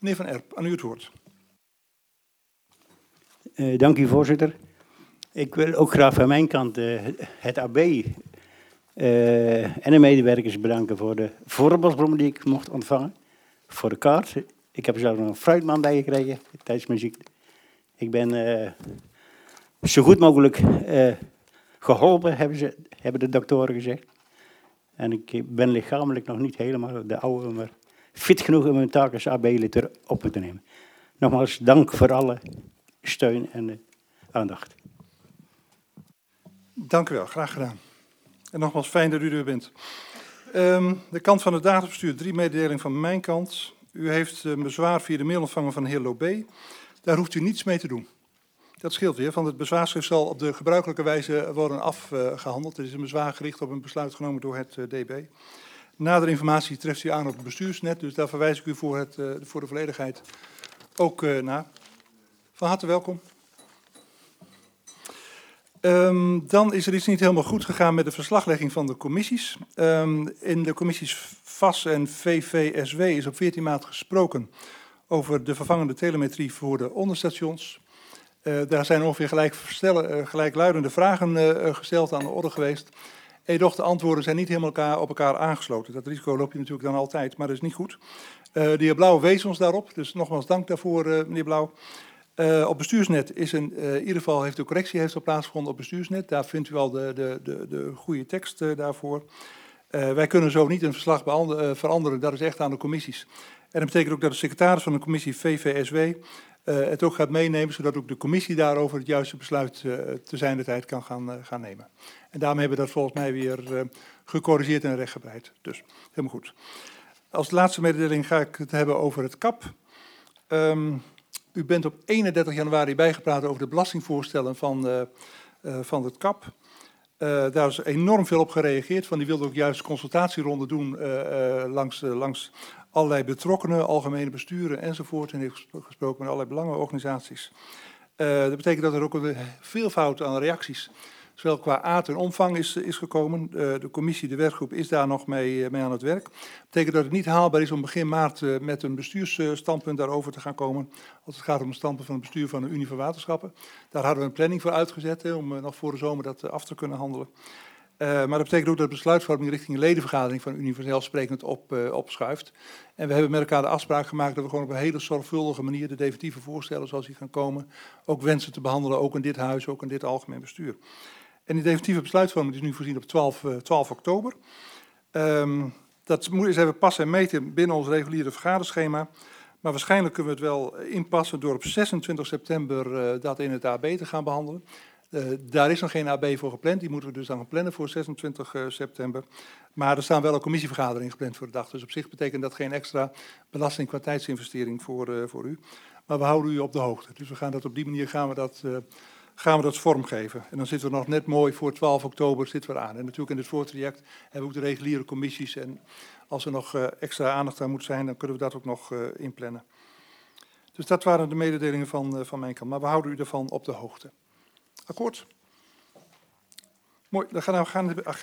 Meneer Van Erp, aan u het woord. Dank u, voorzitter. Ik wil ook graag van mijn kant het AB en de medewerkers bedanken voor de voorbosbloemen die ik mocht ontvangen. Voor de kaart. Ik heb er zelf nog een fruitman bij gekregen tijdens mijn ziekte. Ik ben zo goed mogelijk geholpen, hebben de doktoren gezegd. En ik ben lichamelijk nog niet helemaal de oude, maar fit genoeg om mijn taak als AB-lid weer op te nemen. Nogmaals, dank voor alle steun en aandacht. Dank u wel, graag gedaan. En nogmaals, fijn dat u er bent. De kant van het databestuur, 3 mededelingen van mijn kant. U heeft een bezwaar via de mail ontvangen van de heer Lobé. Daar hoeft u niets mee te doen. Dat scheelt weer, want het bezwaarschrift zal op de gebruikelijke wijze worden afgehandeld. Er is een bezwaar gericht op een besluit genomen door het DB. Nadere informatie treft u aan op het bestuursnet, dus daar verwijs ik u voor de volledigheid ook naar. Van harte welkom. Dan is er iets niet helemaal goed gegaan met de verslaglegging van de commissies. In de commissies VAS en VVSW is op 14 maart gesproken over de vervangende telemetrie voor de onderstations. Daar zijn ongeveer gelijkluidende vragen gesteld aan de orde geweest. Edoch de antwoorden zijn niet helemaal op elkaar aangesloten. Dat risico loop je natuurlijk dan altijd, maar dat is niet goed. De heer Blauw wees ons daarop, dus nogmaals dank daarvoor, meneer Blauw. Op bestuursnet is in ieder geval heeft de correctie al plaatsgevonden op bestuursnet. Daar vindt u al de goede tekst daarvoor. Wij kunnen zo niet een verslag veranderen, dat is echt aan de commissies. En dat betekent ook dat de secretaris van de commissie VVSW het ook gaat meenemen, zodat ook de commissie daarover het juiste besluit te zijner tijd kan gaan nemen. En daarmee hebben we dat volgens mij weer gecorrigeerd en rechtgebreid. Dus helemaal goed. Als laatste mededeling ga ik het hebben over het KAP. U bent op 31 januari bijgepraat over de belastingvoorstellen van het KAP. Daar is enorm veel op gereageerd. Die wilde ook juist consultatieronden doen langs allerlei betrokkenen, algemene besturen enzovoort. En heeft gesproken met allerlei belangenorganisaties. Dat betekent dat er ook een veelvoud aan reacties, zowel qua aard en omvang is gekomen. De commissie, de werkgroep, is daar nog mee aan het werk. Dat betekent dat het niet haalbaar is om begin maart met een bestuursstandpunt daarover te gaan komen. Als het gaat om het standpunt van het bestuur van de Unie van Waterschappen. Daar hadden we een planning voor uitgezet om nog voor de zomer dat af te kunnen handelen. Maar dat betekent ook dat de besluitvorming richting de ledenvergadering van de Unie vanzelfsprekend opschuift. En we hebben met elkaar de afspraak gemaakt dat we gewoon op een hele zorgvuldige manier de definitieve voorstellen zoals die gaan komen, ook wensen te behandelen, ook in dit huis, ook in dit algemeen bestuur. En die definitieve besluitvorming is nu voorzien op 12 oktober. Dat is even passen en meten binnen ons reguliere vergaderschema. Maar waarschijnlijk kunnen we het wel inpassen door op 26 september dat in het AB te gaan behandelen. Daar is nog geen AB voor gepland, die moeten we dus dan gaan plannen voor 26 september. Maar er staan wel een commissievergaderingen gepland voor de dag. Dus op zich betekent dat geen extra belasting qua tijdsinvestering voor u. Maar we houden u op de hoogte. Dus we gaan dat op die manier gaan we dat vormgeven. En dan zitten we nog net mooi voor 12 oktober zitten we aan. En natuurlijk in het voortraject hebben we ook de reguliere commissies. En als er nog extra aandacht aan moet zijn, dan kunnen we dat ook nog inplannen. Dus dat waren de mededelingen van mijn kant. Maar we houden u ervan op de hoogte. Akkoord? Mooi, dan gaan we